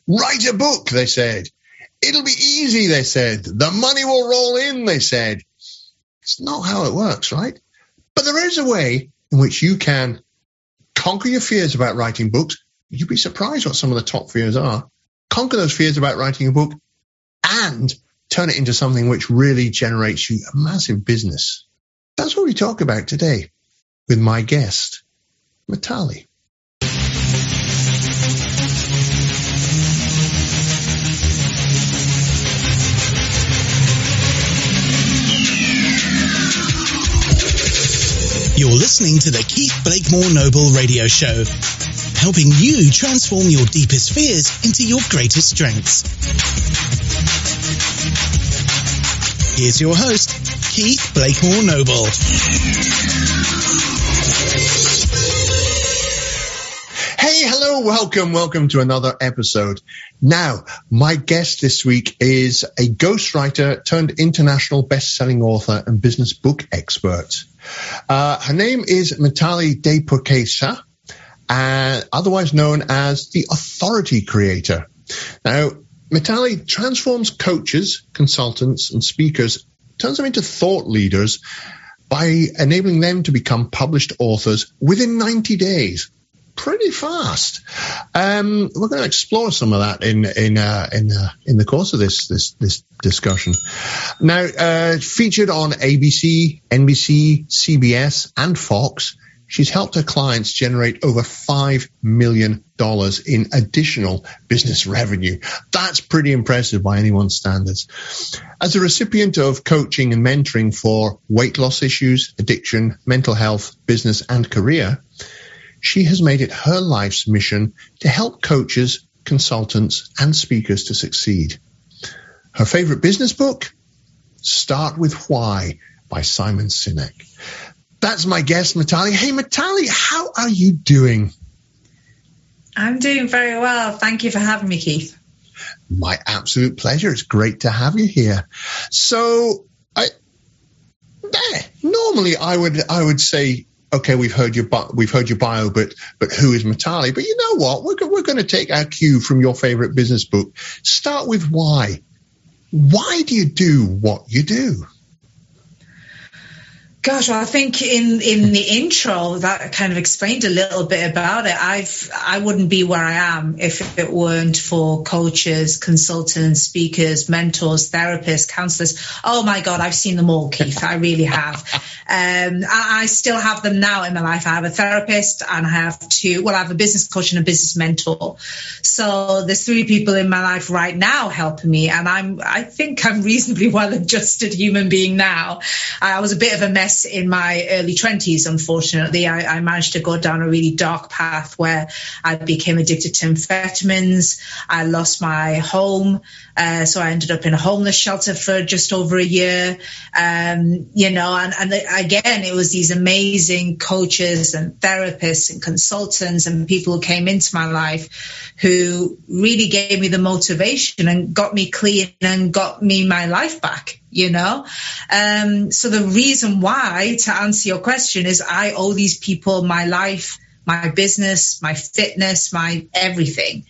Write a book, they said. It'll be easy, they said. The money will roll in, they said. It's not how it works, right? But there is a way in which you can conquer your fears about writing books. You'd be surprised what some of the top fears are. Conquer those fears about writing a book and turn it into something which really generates you a massive business. That's what we talk about today with my guest, Mitali. You're listening to the Keith Blakemore Noble Radio Show, helping you transform your deepest fears into your greatest strengths. Here's your host, Keith Blakemore Noble. Hey, hello, welcome to another episode. Now, my guest this week is a ghostwriter turned international best-selling author and business book expert. Her name is Mitali Depurkesa, otherwise known as the Authority Creator. Now, Mitali transforms coaches, consultants, and speakers, turns them into thought leaders by enabling them to become published authors within 90 days. Pretty fast. We're going to explore some of that in the course of this discussion. Now, featured on ABC, NBC, CBS, and Fox, she's helped her clients generate over $5 million in additional business revenue. That's pretty impressive by anyone's standards. As a recipient of coaching and mentoring for weight loss issues, addiction, mental health, business, and career, she has made it her life's mission to help coaches, consultants, and speakers to succeed. Her favorite business book? Start with Why by Simon Sinek. That's my guest, Mitali. Hey, Mitali, how are you doing? I'm doing very well. Thank you for having me, Keith. My absolute pleasure. It's great to have you here. So, normally I would say, okay, we've heard your bio, but who is Mitali? But you know what? We're going to take our cue from your favorite business book. Start with why. Why do you do what you do? Gosh, well, I think in the intro that kind of explained a little bit about it. I wouldn't be where I am if it weren't for coaches, consultants, speakers, mentors, therapists, counselors. Oh my God, I've seen them all, Keith. I really have. I still have them now in my life. I have a therapist and I have a business coach and a business mentor. So there's 3 people in my life right now helping me, and I think I'm reasonably well-adjusted human being now. I was a bit of a mess in my early 20s, unfortunately. I managed to go down a really dark path where I became addicted to amphetamines. I lost my home, so I ended up in a homeless shelter for just over a year. And again, it was these amazing coaches and therapists and consultants and people who came into my life who really gave me the motivation and got me clean and got me my life back. So the reason why, to answer your question, is I owe these people my life, my business, my fitness, my everything.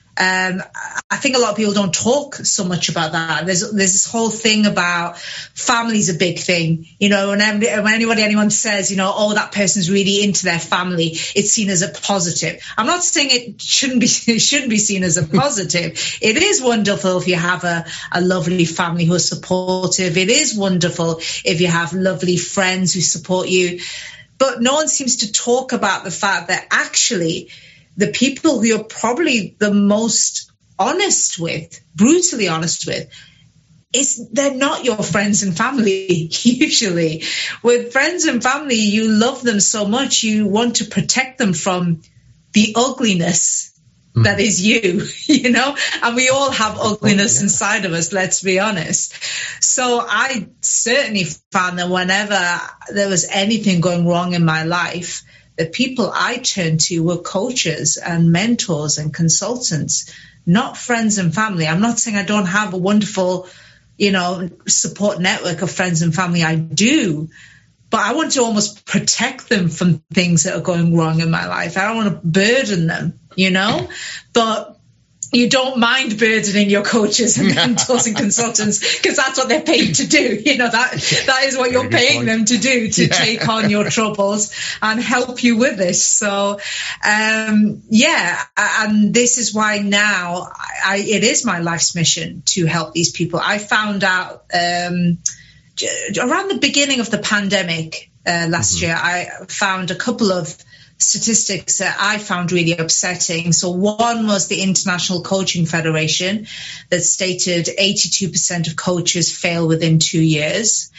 I think a lot of people don't talk so much about that. There's this whole thing about family's a big thing. When anyone says, oh, that person's really into their family, it's seen as a positive. I'm not saying it shouldn't be seen as a positive. It is wonderful if you have a lovely family who are supportive. It is wonderful if you have lovely friends who support you. But no one seems to talk about the fact that actually the people who you're probably the most honest with, brutally honest with, they're not your friends and family, usually. With friends and family, you love them so much, you want to protect them from the ugliness that is you, and we all have ugliness inside of us, let's be honest. So I certainly found that whenever there was anything going wrong in my life, the people I turned to were coaches and mentors and consultants, not friends and family. I'm not saying I don't have a wonderful, support network of friends and family. I do, but I want to almost protect them from things that are going wrong in my life. I don't want to burden them, But you don't mind burdening your coaches and mentors and consultants, because that's what they're paid to do. That is what you're paying them to do, to take on your troubles and help you with this. So, and this is why now it is my life's mission to help these people. I found out around the beginning of the pandemic last year, I found a couple of statistics that I found really upsetting. So one was the International Coaching Federation that stated 82% of coaches fail within 2 years.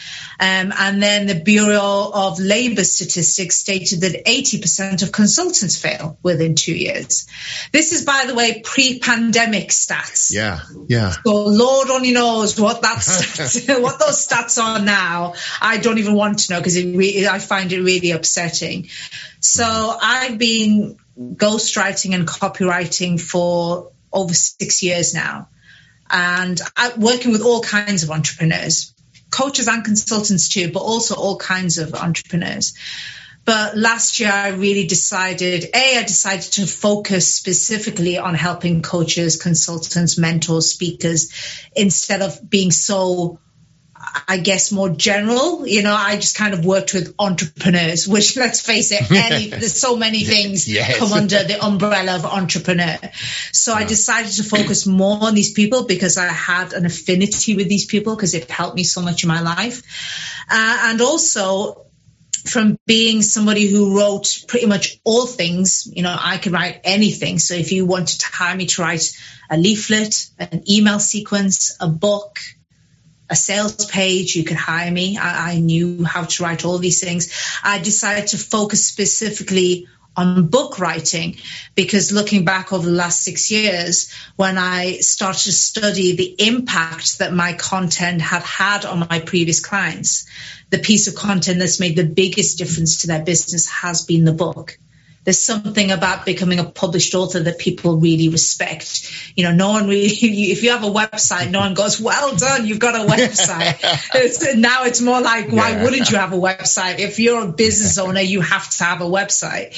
And then the Bureau of Labor Statistics stated that 80% of consultants fail within 2 years. This is, by the way, pre-pandemic stats. Yeah. So Lord only knows what what those stats are now. I don't even want to know, because I find it really upsetting. So I've been ghostwriting and copywriting for over 6 years now, and I'm working with all kinds of entrepreneurs, coaches and consultants too, but also all kinds of entrepreneurs. But last year I really decided to focus specifically on helping coaches, consultants, mentors, speakers, instead of being so, I guess, more general. I just kind of worked with entrepreneurs, which, let's face it, there's so many things come under the umbrella of entrepreneur. So I decided to focus more on these people because I had an affinity with these people, because it helped me so much in my life. And also, from being somebody who wrote pretty much all things, I could write anything. So if you wanted to hire me to write a leaflet, an email sequence, a book, a sales page, you could hire me. I knew how to write all these things. I decided to focus specifically on book writing, because looking back over the last 6 years, when I started to study the impact that my content had on my previous clients, the piece of content that's made the biggest difference to their business has been the book. There's something about becoming a published author that people really respect. No one really, if you have a website, no one goes, well done, you've got a website. Now it's more like, why wouldn't you have a website? If you're a business owner, you have to have a website.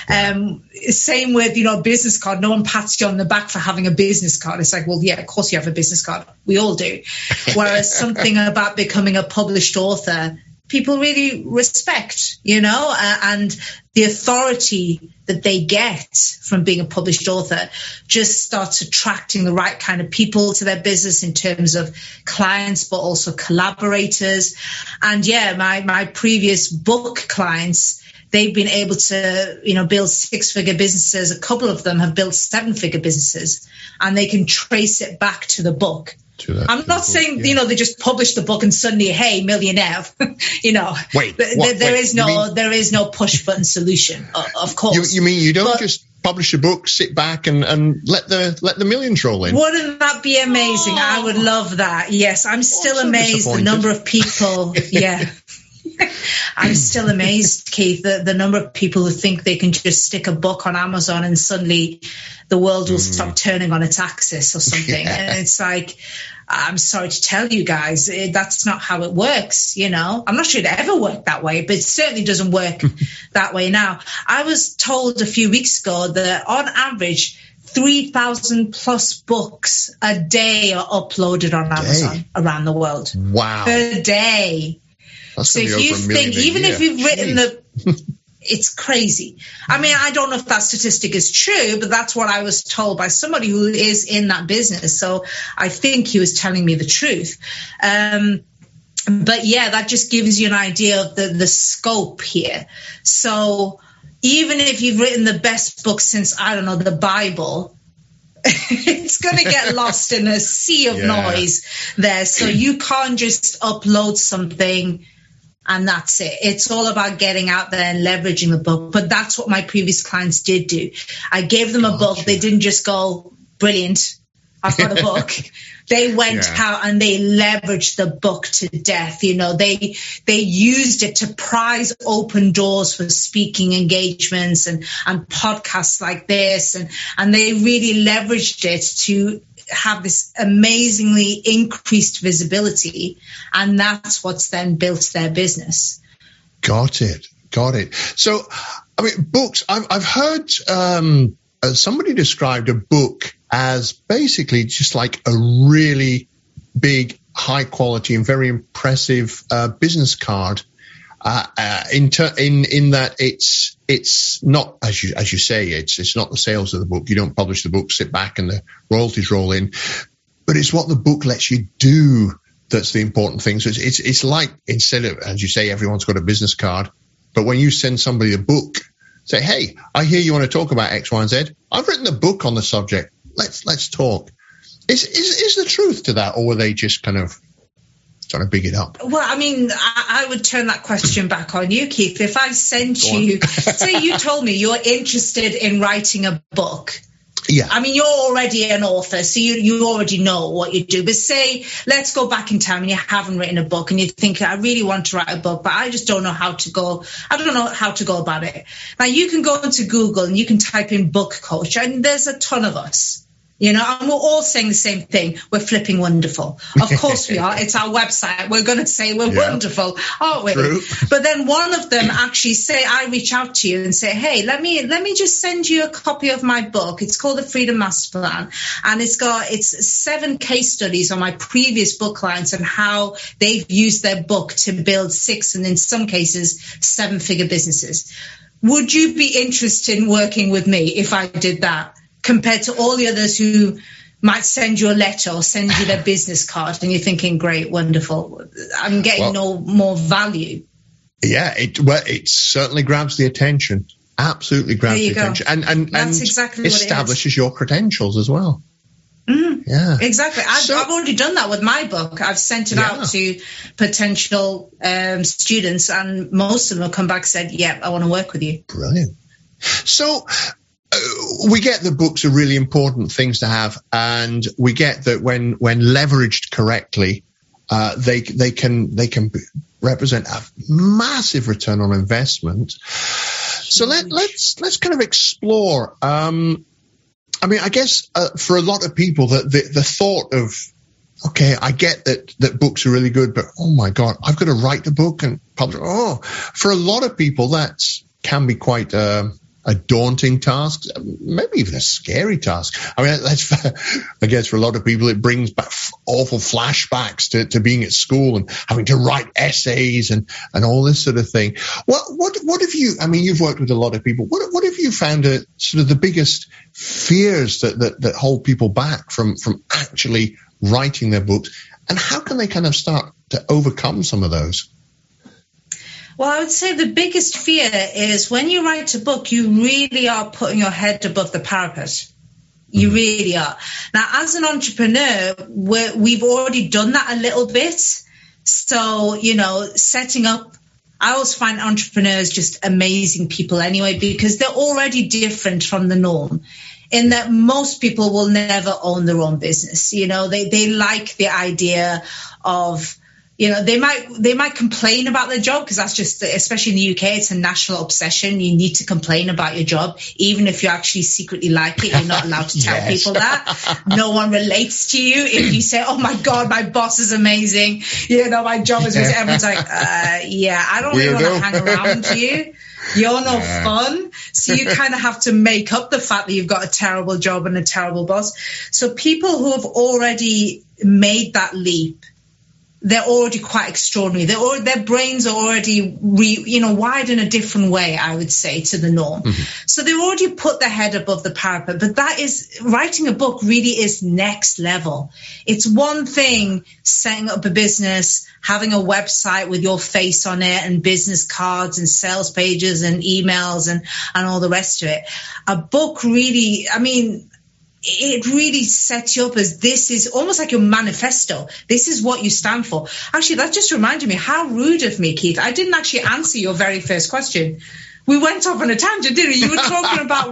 Same with, a business card. No one pats you on the back for having a business card. It's like, well, yeah, of course you have a business card. We all do. Whereas something about becoming a published author, people really respect, and the authority that they get from being a published author just starts attracting the right kind of people to their business in terms of clients, but also collaborators. And my previous book clients, they've been able to, build 6-figure businesses. A couple of them have built 7-figure businesses, and they can trace it back to the book. I'm not saying, they just publish the book and suddenly, hey, millionaire, there is no push button solution, of course. You mean you don't just publish a book, sit back and let the millions roll in? Wouldn't that be amazing? I would love that. Yes, I'm still amazed the number of people. I'm still amazed, Keith, the number of people who think they can just stick a book on Amazon and suddenly the world will stop turning on its axis or something. And it's like, I'm sorry to tell you guys, that's not how it works. I'm not sure it ever worked that way, but it certainly doesn't work that way now. I was told a few weeks ago that on average, 3,000 plus books a day are uploaded on Amazon around the world. Wow. Per day. So if you think, even if you've written it's crazy. I mean, I don't know if that statistic is true, but that's what I was told by somebody who is in that business. So I think he was telling me the truth. But that just gives you an idea of the scope here. So even if you've written the best book since, I don't know, the Bible, it's going to get lost in a sea of noise there. So you can't just upload something and that's it. It's all about getting out there and leveraging the book. But that's what my previous clients did do. I gave them a book. They didn't just go, brilliant, I've got a book. They went out and they leveraged the book to death. They used it to prize open doors for speaking engagements and podcasts like this. And they really leveraged it to have this amazingly increased visibility. And that's what's then built their business. Got it. So, I mean, books, I've heard somebody described a book as basically just like a really big, high quality and very impressive business card. In that it's not, as you say, it's not the sales of the book. You don't publish the book, sit back and the royalties roll in, but it's what the book lets you do that's the important thing. So it's like, instead of, as you say, everyone's got a business card, but when you send somebody a book, say, hey, I hear you want to talk about X, Y, and Z. I've written a book on the subject. Let's talk. Is the truth to that, or were they just kind of trying to big it up? Well, I mean, I would turn that question back on you, Keith. If I sent you, say you told me you're interested in writing a book. Yeah. I mean, you're already an author, so you already know what you do. But say, let's go back in time and you haven't written a book and you think, I really want to write a book, but I just don't know how to go. I don't know how to go about it. Now, you can go into Google and you can type in book coach, and there's a ton of us. You know, and we're all saying the same thing. We're flipping wonderful. Of course we are. It's our website. We're going to say we're wonderful, aren't we? True. But then one of them actually say, I reach out to you and say, hey, let me just send you a copy of my book. It's called The Freedom Master Plan. And it's 7 case studies on my previous book clients and how they've used their book to build 6 and in some cases 7-figure businesses. Would you be interested in working with me if I did that, compared to all the others who might send you a letter or send you their business card and you're thinking, great, wonderful, I'm getting no more value? Yeah, it certainly grabs the attention. Absolutely grabs the attention. And that's exactly establishes your credentials as well. Mm, yeah, exactly. I've already done that with my book. I've sent it out to potential students, and most of them have come back and said, yeah, I want to work with you. Brilliant. So we get that books are really important things to have, and we get that when leveraged correctly, they can represent a massive return on investment. So let's kind of explore. I mean, I guess for a lot of people, the thought of, okay, I get that books are really good, but oh my God, I've got to write the book and publish. Oh, for a lot of people, that can be quite a daunting task, maybe even a scary task. I mean, I guess for a lot of people, it brings back awful flashbacks to being at school and having to write essays and all this sort of thing. What have you, I mean, you've worked with a lot of people. What have you found are sort of the biggest fears that hold people back from actually writing their books? And how can they kind of start to overcome some of those? Well, I would say the biggest fear is when you write a book, you really are putting your head above the parapet. You really are. Now, as an entrepreneur, we've already done that a little bit. So, you know, setting up, I always find entrepreneurs just amazing people anyway, because they're already different from the norm, in that most people will never own their own business. You know, they like the idea of, you know, they might complain about their job, because that's just, especially in the UK, it's a national obsession. You need to complain about your job. Even if you actually secretly like it, you're not allowed to tell people that. No one relates to you if you say, oh my God, my boss is amazing. You know, my job is amazing. Everyone's like, yeah, I don't really want to hang around you. You're no fun. So you kind of have to make up the fact that you've got a terrible job and a terrible boss. So people who have already made that leap, they're already quite extraordinary. Their brains are already, wired in a different way, I would say, to the norm. Mm-hmm. So they've already put their head above the parapet. But that is, writing a book really is next level. It's one thing setting up a business, having a website with your face on it and business cards and sales pages and emails and all the rest of it. A book really, I mean, it really sets you up as, this is almost like your manifesto. This is what you stand for. Actually, that just reminded me, how rude of me, Keith. I didn't actually answer your very first question. We went off on a tangent, didn't we? You were talking about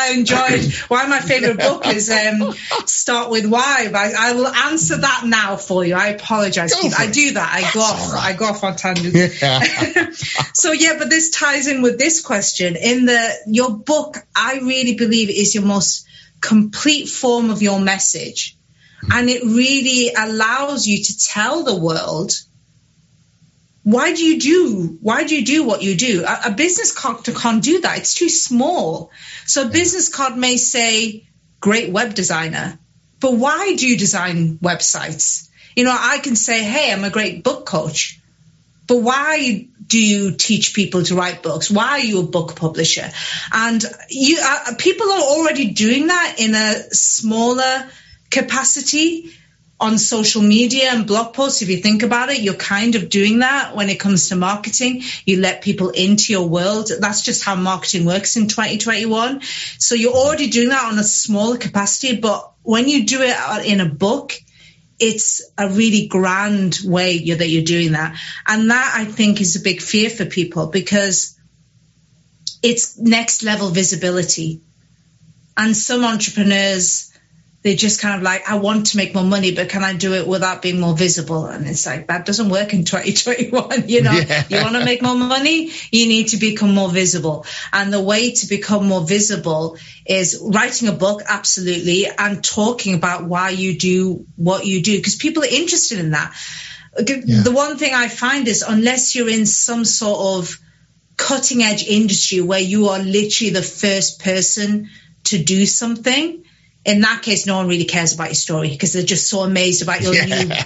why my favorite book is Start With Why. But I will answer that now for you. I apologize, Keith. I do that. I go off on tangents. Yeah. So, yeah, but this ties in with this question. Your book, I really believe, is your most complete form of your message, and it really allows you to tell the world why do you do what you do? A business card can't do that. It's too small. So a business card may say, great web designer, but why do you design websites? You know, I can say, hey, I'm a great book coach, but why do you teach people to write books? Why are you a book publisher? And people are already doing that in a smaller capacity on social media and blog posts. If you think about it, you're kind of doing that when it comes to marketing. You let people into your world. That's just how marketing works in 2021. So you're already doing that on a smaller capacity, but when you do it in a book, it's a really grand way that you're doing that. And that, I think, is a big fear for people, because it's next level visibility. And some entrepreneurs, they're just kind of like, I want to make more money, but can I do it without being more visible? And it's like, that doesn't work in 2021. You know, You want to make more money, you need to become more visible. And the way to become more visible is writing a book, absolutely, and talking about why you do what you do, because people are interested in that. The one thing I find is, unless you're in some sort of cutting edge industry where you are literally the first person to do something, in that case, no one really cares about your story, because they're just so amazed about your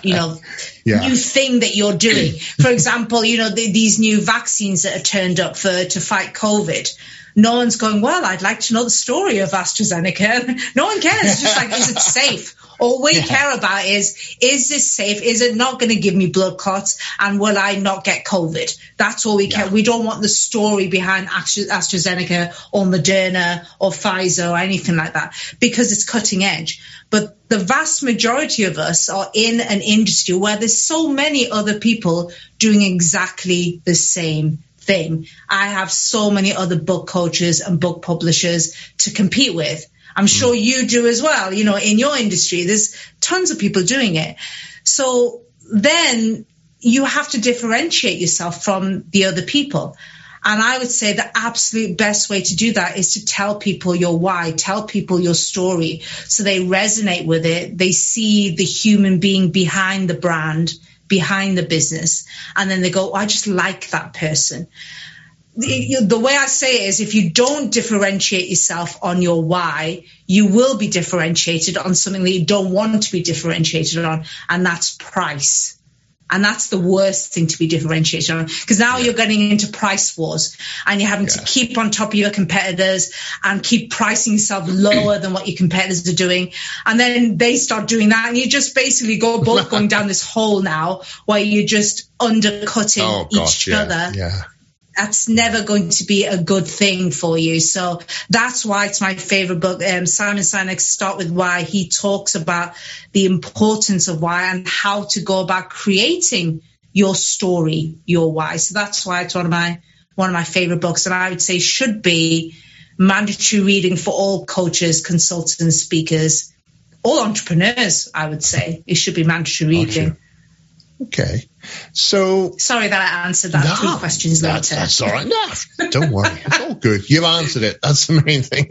new thing that you're doing. For example, you know, these new vaccines that are turned up to fight COVID. No one's going, well, I'd like to know the story of AstraZeneca. No one cares. It's just like, is it safe? All we care about is this safe? Is it not going to give me blood clots? And will I not get COVID? That's all we care. We don't want the story behind AstraZeneca or Moderna or Pfizer or anything like that, because it's cutting edge. But the vast majority of us are in an industry where there's so many other people doing exactly the same thing. I have so many other book coaches and book publishers to compete with. I'm sure you do as well. You know, in your industry, there's tons of people doing it. So then you have to differentiate yourself from the other people. And I would say the absolute best way to do that is to tell people your why, tell people your story, so they resonate with it. They see the human being behind the brand, behind the business, and then they go, I just like that person. The way I say it is, if you don't differentiate yourself on your why, you will be differentiated on something that you don't want to be differentiated on, and that's price. And that's the worst thing to be differentiated on, because now you're getting into price wars, and you're having to keep on top of your competitors and keep pricing yourself lower than what your competitors are doing. And then they start doing that, and you just basically both going down this hole now where you're just undercutting each other. Yeah. That's never going to be a good thing for you. So that's why it's my favorite book. Simon Sinek's Start With Why. He talks about the importance of why and how to go about creating your story, your why. So that's why it's one of my favorite books, and I would say should be mandatory reading for all coaches, consultants, speakers, all entrepreneurs. I would say it should be mandatory reading. Okay. So sorry that I answered that 3 questions later. That's all right. No, don't worry. It's all good. You've answered it. That's the main thing.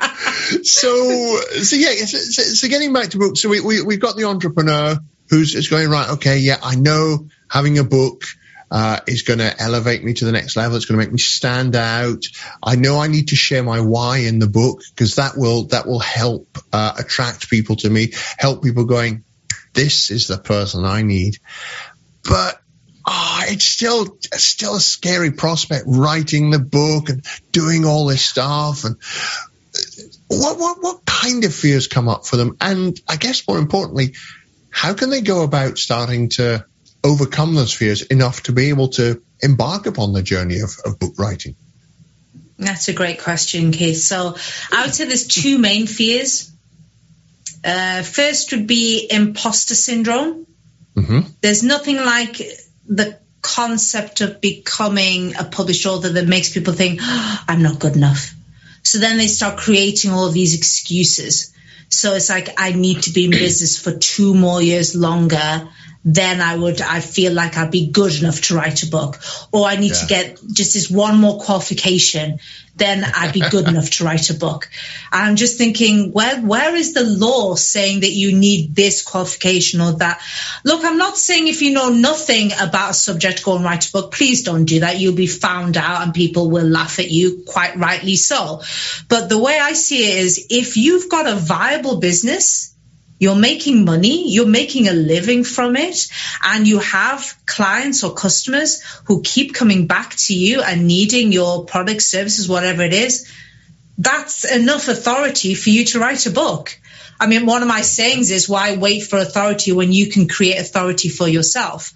So getting back to books. So we've got the entrepreneur who's going, right, okay, yeah, I know having a book is going to elevate me to the next level. It's going to make me stand out. I know I need to share my why in the book, because that will help attract people to me, help people going, this is the person I need. But it's still a scary prospect, writing the book and doing all this stuff. And what kind of fears come up for them? And I guess more importantly, how can they go about starting to overcome those fears enough to be able to embark upon the journey of book writing? That's a great question, Keith. So I would say there's 2 main fears. First would be imposter syndrome. Mm-hmm. There's nothing like the concept of becoming a published author that makes people think, I'm not good enough. So then they start creating all of these excuses. So it's like, I need to be in business for 2 more years longer then I feel like I'd be good enough to write a book. Or I need to get just this one more qualification, then I'd be good enough to write a book. I'm just thinking, where is the law saying that you need this qualification or that? Look, I'm not saying if you know nothing about a subject, go and write a book. Please don't do that. You'll be found out and people will laugh at you, quite rightly so. But the way I see it is, if you've got a viable business, you're making money, you're making a living from it, and you have clients or customers who keep coming back to you and needing your products, services, whatever it is, that's enough authority for you to write a book. I mean, one of my sayings is, why wait for authority when you can create authority for yourself?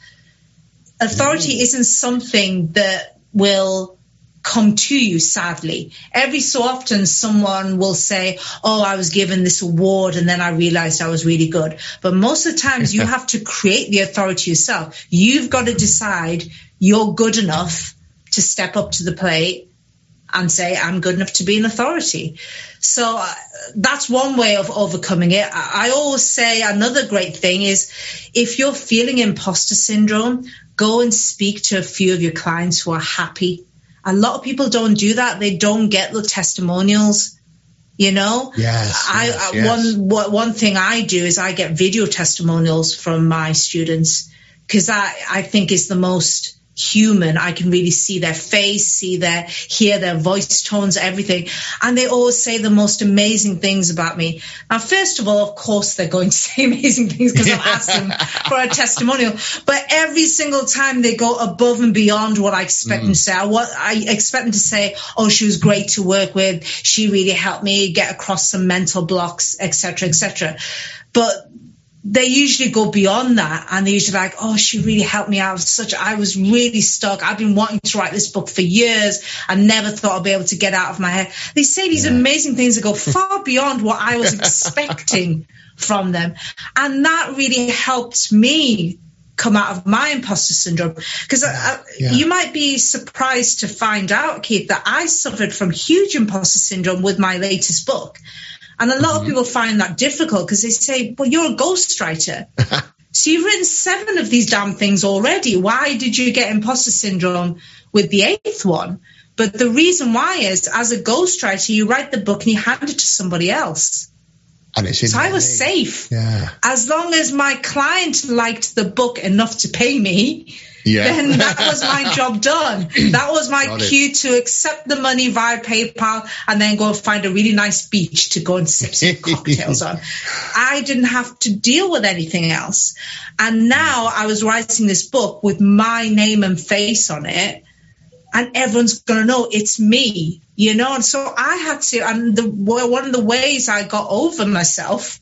Authority isn't something that will come to you, sadly. Every so often someone will say, oh, I was given this award and then I realized I was really good. But most of the times you have to create the authority yourself. You've got to decide you're good enough to step up to the plate and say, I'm good enough to be an authority. So that's one way of overcoming it. I always say another great thing is, if you're feeling imposter syndrome, go and speak to a few of your clients who are happy. A lot of people don't do that. They don't get the testimonials, you know? Yes. One thing I do is I get video testimonials from my students, because I think is the most human. I can really see their face, hear their voice tones, everything. And they always say the most amazing things about me. Now, first of all, of course, they're going to say amazing things because I've asked them for a testimonial. But every single time they go above and beyond what I expect them to say. I expect them to say, oh, she was great to work with. She really helped me get across some mental blocks, etc., etc. But they usually go beyond that, and they're usually like, oh, she really helped me out. I was really stuck. I've been wanting to write this book for years. I never thought I'd be able to get out of my head. They say these amazing things that go far beyond what I was expecting from them. And that really helped me come out of my imposter syndrome. Because you might be surprised to find out, Keith, that I suffered from huge imposter syndrome with my latest book. And a lot of people find that difficult because they say, well, you're a ghostwriter. So you've written 7 of these damn things already. Why did you get imposter syndrome with the 8th one? But the reason why is, as a ghostwriter, you write the book and you hand it to somebody else. And it's so I was safe. Yeah. As long as my client liked the book enough to pay me, then that was my job done. That was my cue to accept the money via PayPal and then go find a really nice beach to go and sip some cocktails on. I didn't have to deal with anything else. And now I was writing this book with my name and face on it, and everyone's going to know it's me, you know? And so I had to, and one of the ways I got over myself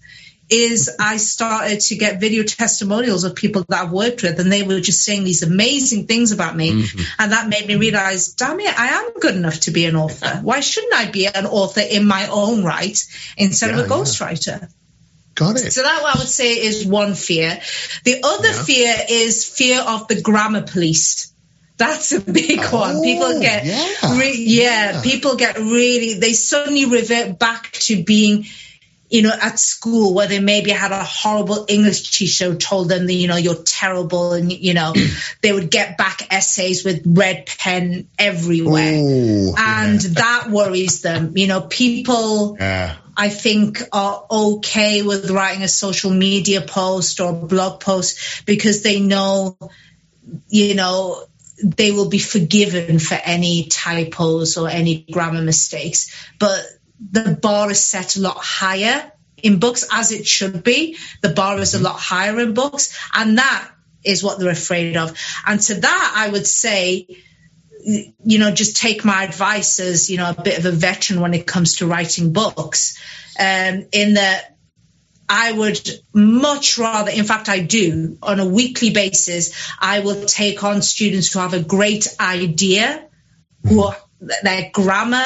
is I started to get video testimonials of people that I've worked with, and they were just saying these amazing things about me. And that made me realize, damn it, I am good enough to be an author. Why shouldn't I be an author in my own right instead of a ghostwriter? Got it. So that, I would say, is one fear. The other fear is fear of the grammar police. That's a big one. People get, people get really, they suddenly revert back to being, you know, at school where they maybe had a horrible English teacher who told them that, you know, you're terrible, and, you know, they would get back essays with red pen everywhere. That worries them. You know, people, I think, are okay with writing a social media post or blog post because they know, you know, they will be forgiven for any typos or any grammar mistakes. But the bar is set a lot higher in books, as it should be. The bar is a lot higher in books, and that is what they're afraid of. And to that, I would say, you know, just take my advice as, you know, a bit of a veteran when it comes to writing books, in that I would much rather, in fact, I do, on a weekly basis, I will take on students who have a great idea, who are, their grammar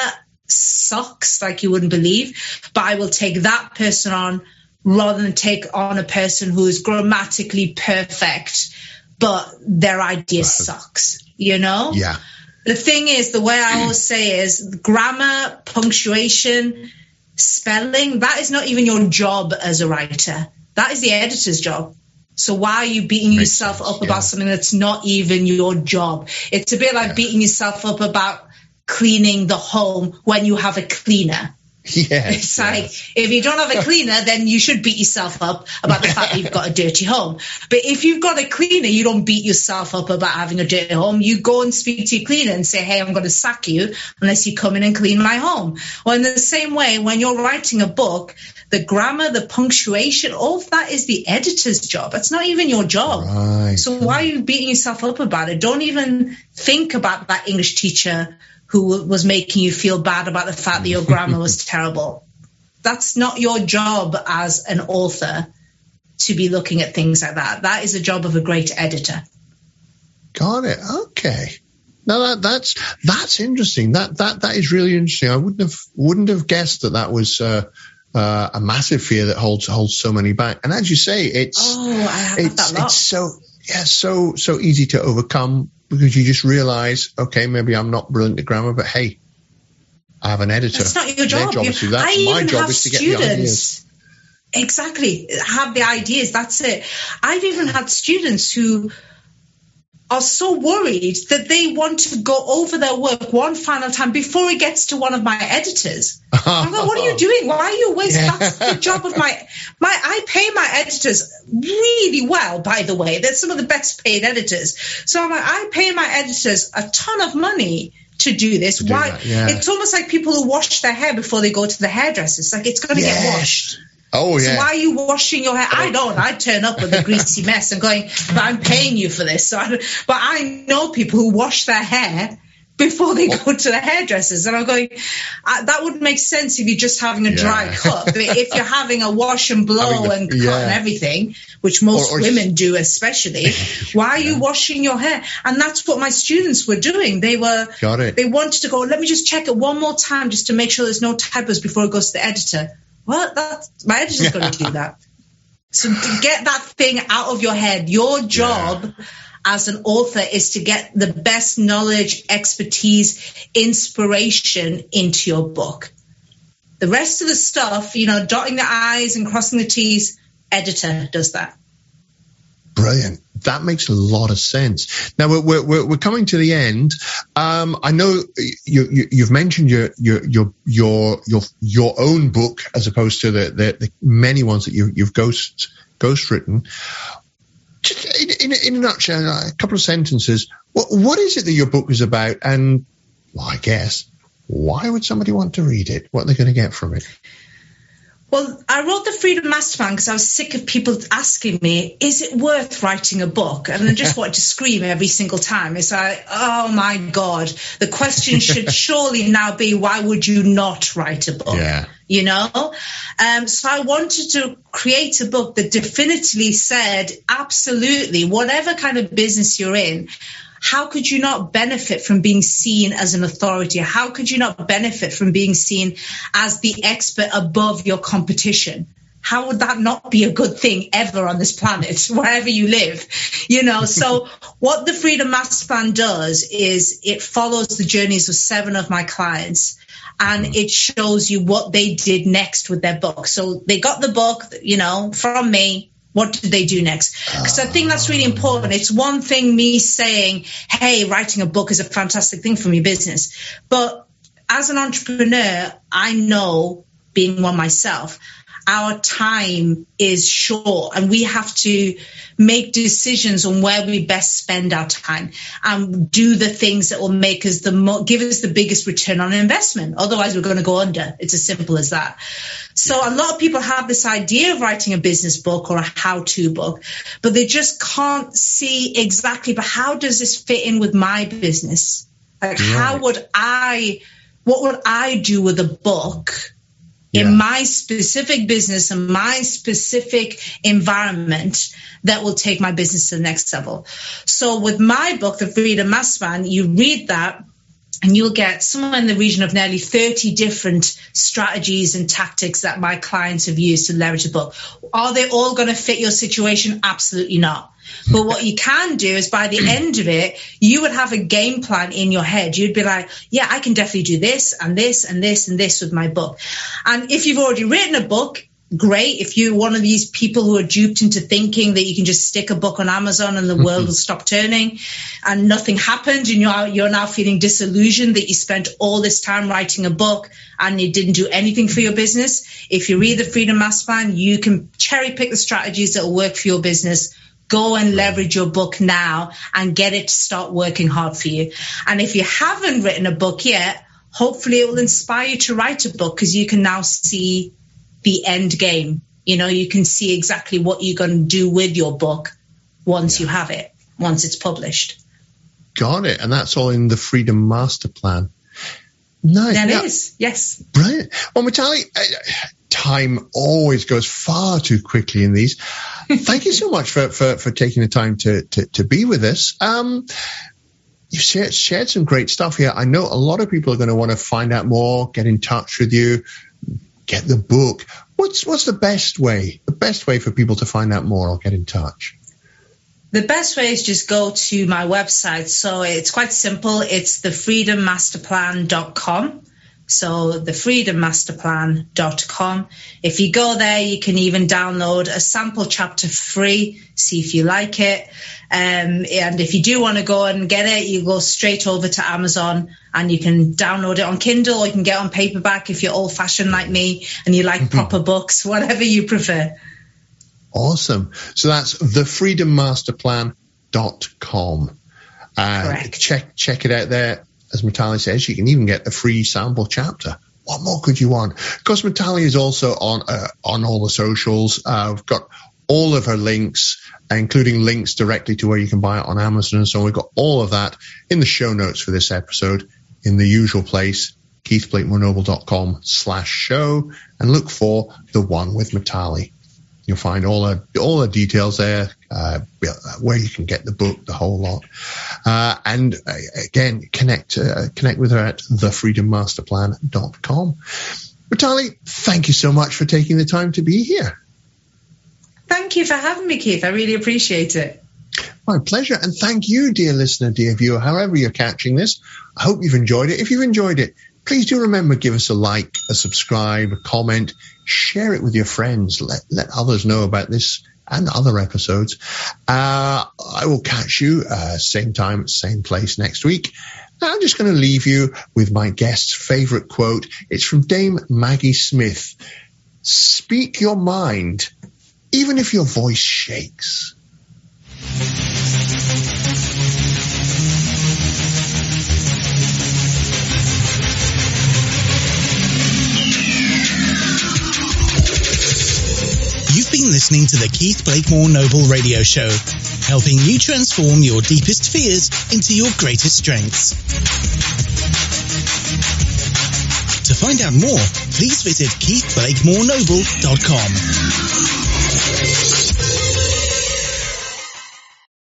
sucks like you wouldn't believe, but I will take that person on rather than take on a person who is grammatically perfect, but their idea sucks, you know? Yeah. The thing is, the way I always say is, grammar, punctuation, spelling, that is not even your job as a writer. That is the editor's job. So why are you beating yourself up about something that's not even your job? It's a bit like beating yourself up about cleaning the home when you have a cleaner. Yes, it's like, if you don't have a cleaner, then you should beat yourself up about the fact that you've got a dirty home. But if you've got a cleaner, you don't beat yourself up about having a dirty home. You go and speak to your cleaner and say, hey, I'm going to sack you unless you come in and clean my home. Well, in the same way, when you're writing a book, the grammar, the punctuation, all of that is the editor's job. It's not even your job. Right. So why are you beating yourself up about it? Don't even think about that English teacher who was making you feel bad about the fact that your grammar was terrible. That's not your job as an author to be looking at things like that. That is a job of a great editor. Got it. Okay. Now that's interesting. That is really interesting. I wouldn't have guessed that was a massive fear that holds so many back. And as you say, it's so easy to overcome, because you just realize, okay, maybe I'm not brilliant at grammar, but hey, I have an editor. That's not your job. Their job is to do that. My job is to get the ideas. Exactly. Have the ideas. That's it. I've even had students who are so worried that they want to go over their work one final time before it gets to one of my editors. I'm like, what are you doing? Why are you wasting? That's the job of I pay my editors really well, by the way. They're some of the best paid editors. So I'm like, I pay my editors a ton of money to do this. Why? It's almost like people who wash their hair before they go to the hairdressers. Like, it's going to get washed. Oh, yeah. So why are you washing your hair? I don't. I turn up with a greasy mess and going, but I'm paying you for this. But I know people who wash their hair before they go to the hairdressers. And I'm going, that wouldn't make sense if you're just having a dry cut. But if you're having a wash and blow and cut and everything, which most women do especially, why are you washing your hair? And that's what my students were doing. They wanted to go, let me just check it one more time just to make sure there's no typos before it goes to the editor. Well, my editor's going to do that. So to get that thing out of your head, your job as an author is to get the best knowledge, expertise, inspiration into your book. The rest of the stuff, dotting the I's and crossing the T's, editor does that. Brilliant. That makes a lot of sense. Now we're coming to the end. I know you've mentioned your own book as opposed to the many ones that you've ghost written. Just in a nutshell, a couple of sentences. What is it that your book is about? And I guess, why would somebody want to read it? What are they going to get from it? Well, I wrote the Freedom Master Plan because I was sick of people asking me, is it worth writing a book? And I just wanted to scream every single time. It's like, oh, my God. The question should surely now be, why would you not write a book? Yeah. So I wanted to create a book that definitively said, absolutely, whatever kind of business you're in, how could you not benefit from being seen as an authority? How could you not benefit from being seen as the expert above your competition? How would that not be a good thing ever on this planet, wherever you live? So what the Freedom Master Plan does is it follows the journeys of 7 of my clients, and it shows you what they did next with their book. So they got the book, from me. What did they do next? Because I think that's really important. It's one thing me saying, hey, writing a book is a fantastic thing for your business. But as an entrepreneur, I know, being one myself, our time is short and we have to make decisions on where we best spend our time and do the things that will make us give us the biggest return on investment. Otherwise, we're going to go under. It's as simple as that. So a lot of people have this idea of writing a business book or a how-to book, but they just can't see exactly, but how does this fit in with my business? Like, what would I do with a book in my specific business and my specific environment that will take my business to the next level? So with my book, The Freedom Master Plan, you read that and you'll get somewhere in the region of nearly 30 different strategies and tactics that my clients have used to leverage a book. Are they all going to fit your situation? Absolutely not. But what you can do is by the end of it, you would have a game plan in your head. You'd be like, yeah, I can definitely do this and this and this and this with my book. And if you've already written a book, great. If you're one of these people who are duped into thinking that you can just stick a book on Amazon and the world will stop turning and nothing happened, and you're now feeling disillusioned that you spent all this time writing a book and you didn't do anything for your business, if you read the Freedom Master Plan, you can cherry pick the strategies that will work for your business. Go and leverage your book now and get it to start working hard for you. And if you haven't written a book yet, hopefully it will inspire you to write a book, because you can now see the end game. You can see exactly what you're going to do with your book once you have it, once it's published. Got it. And that's all in the Freedom Master Plan. Nice. That is, yes. Brilliant. Well, Mitali, time always goes far too quickly in these. Thank you so much for taking the time to be with us. You've shared some great stuff here. I know a lot of people are going to want to find out more, get in touch with you, get the book. What's the best way? The best way for people to find out more or get in touch? The best way is just go to my website. So it's quite simple. It's thefreedommasterplan.com. So thefreedommasterplan.com. If you go there, you can even download a sample chapter free, see if you like it. And if you do want to go and get it, you go straight over to Amazon and you can download it on Kindle, or you can get it on paperback if you're old-fashioned like me and you like proper books, whatever you prefer. Awesome. So that's thefreedommasterplan.com. Correct. Check it out there. As Mitali says, you can even get a free sample chapter. What more could you want? Of course, Mitali is also on all the socials. We've got all of her links, including links directly to where you can buy it on Amazon. And so we've got all of that in the show notes for this episode in the usual place, keithblakemorenoble.com/show, and look for the one with Mitali. You'll find all the details there, where you can get the book, the whole lot. And again, connect with her at thefreedommasterplan.com. Mitali, thank you so much for taking the time to be here. Thank you for having me, Keith. I really appreciate it. My pleasure. And thank you, dear listener, dear viewer, however you're catching this. I hope you've enjoyed it. If you've enjoyed it, please do remember, give us a like, a subscribe, a comment, share it with your friends. Let others know about this and other episodes. I will catch you same time, same place next week. I'm just going to leave you with my guest's favorite quote. It's from Dame Maggie Smith. Speak your mind, even if your voice shakes. You've been listening to the Keith Blakemore Noble Radio Show, helping you transform your deepest fears into your greatest strengths. To find out more, please visit keithblakemorenoble.com.